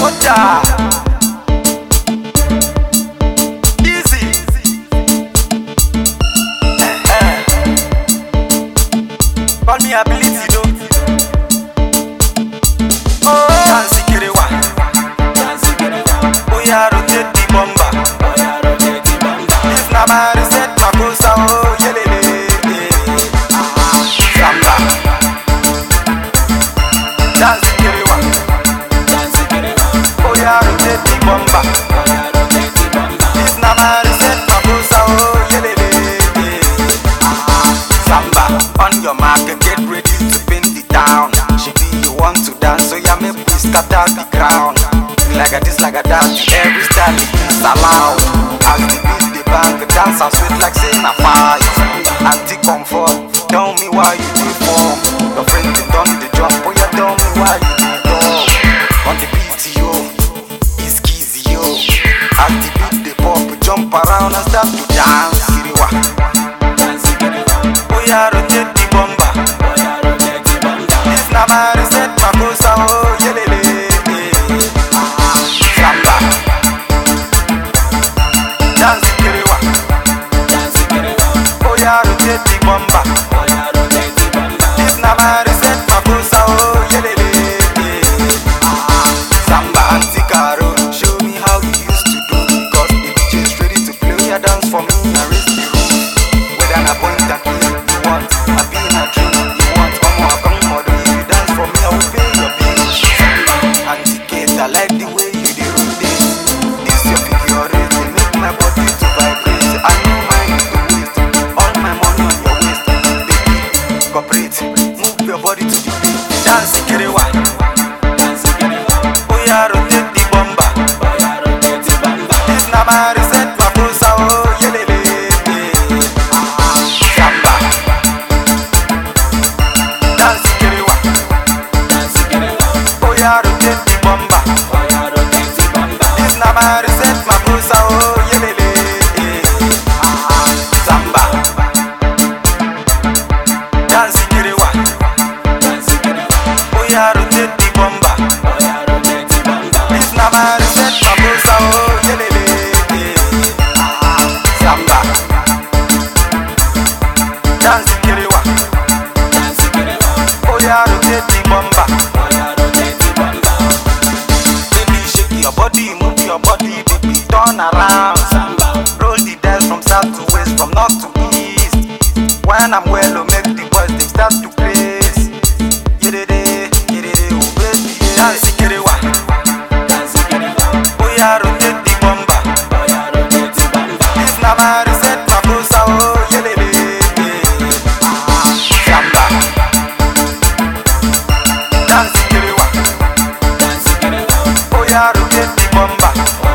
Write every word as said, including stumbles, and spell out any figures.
Oja. Easy. Eh-eh. Call me ability though. Oh, dance kerewa. Dance kerewa. Oh yeah, rotate the bomba. Oh yeah, rotate the bomba. This na my reset, my gosa. Oh yelele. Samba. Dance kerewa. Dance kerewa. Oh yeah, rotate the bomba. Oh yeah, rotate the bomba. This na my reset, my gosa. Oh yelele. Samba. On your mark, get ready to pin the town. She be you want to dance, so yeah, make we scatter the ground. Like a this, like a that, every style is allowed. As the beat the bang, dance and sweet like saying a fight. Anti-comfort, tell me why you do form. Your friend they done the jump, oh yeah, tell me why you do dog. On the beat yo, it's easy yo. As the beat the pop, jump around and start to dance. Kiriwa. Oh yeah, rotate the bomba. Oh yeah, rotate the bomba. This na my reset, my gosa. Oh yelele. Samba. Dance kerewa. Dance kerewa. Oh yeah, rotate the bomba. Oh yeah, rotate the bomba. This na my reset, my gosa. Oh yelele. Samba anti-caro, show me how you used to do. Cause the D J's ready to play. Yeah, dance for me and raise the roof. Whether na point and click you want, I be in a dream you want. Come on, come on, if you dance for me, I will pay your bills. Anti-Kate, I like the way you do rotate. This your figure eight, they make my body to vibrate. I know mine is to waste, all my money on your waist. Baby, cooperate, move your body to the beat. Dance kerewa. Dance kerewa. Oh yeah, rotate the bomba. Oh yeah, rotate the bomba. This na my reset, my gosa. Oh yelele. Samba. Dance kerewa. Dance kerewa. Oh yeah, rotate the bomba. Oh yeah, rotate the bomba. This na my reset, my gosa. Oh yelele. Samba. Dance kerewa. Dance kerewa. Oh yeah, rotate the bomba. Oh yeah, rotate the bomba. This na my reset, my gosa. Oh yelele. Samba. Dance kerewa. Dance kerewa. Oh yeah, rotate the bomba. Oh yeah, rotate the bomba. Baby, shake your body, move your body, baby, turn around. Samba. Roll the dice from south to west, from north to east. When I'm well, oh, make the boys they start to praise. Yedede, yedede, oh baby, yeah. Dance kerewa. Dance kerewa. Oh yeah, rotate the bomba. Oh yeah, rotate the bomba. This na my reset, my gosa. Oh yelele. Samba. Dance kerewa. Dance kerewa. Oh yeah, rotate the bomba.